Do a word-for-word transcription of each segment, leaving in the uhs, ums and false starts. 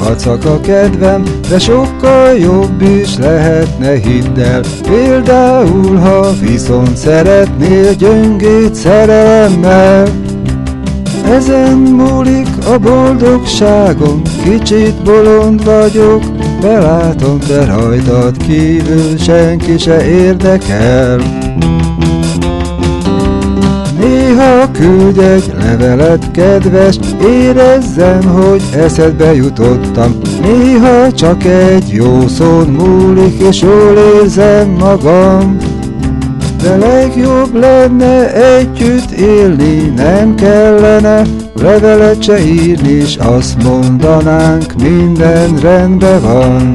vacak a kedvem, de sokkal jobb is lehetne, hidd el. Például, ha viszont szeretnél gyöngét szerelemmel. Ezen múlik a boldogságom, kicsit bolond vagyok, belátom, de rajtad kívül senki se érdekel. Néha küldj egy levelet, kedves, érezzem, hogy eszedbe jutottam. Néha csak egy jó szón múlik, és jól érzem magam. De legjobb lenne együtt élni, nem kellene levelet se írni, és azt mondanánk, minden rendben van.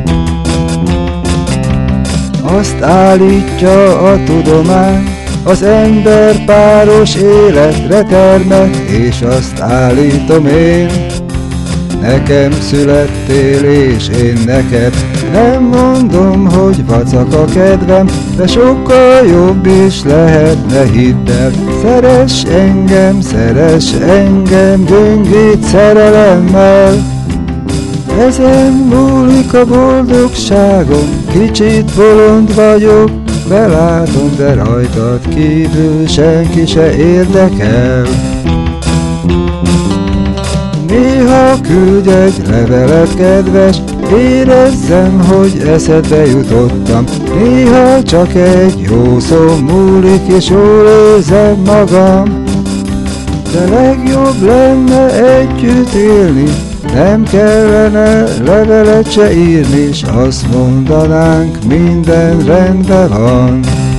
Azt állítja a tudomány, az ember páros életre termett, és azt állítom én, nekem születtél, és én neked. Nem mondom, hogy vacak a kedvem, de sokkal jobb is lehetne, hidd el. Szeress engem, szeress engem, gyöngét szerelemmel. Ezen múlik a boldogságom, kicsit bolond vagyok, belátom, de rajtad kívül senki se érdekel. Néha küldj egy levelet, kedves, érezzem, hogy eszedbe jutottam. Néha csak egy jó szó múlik, és jól érzem magam. De legjobb lenne együtt élni, nem kellene levelet se írni, és azt mondanánk, minden rendben van.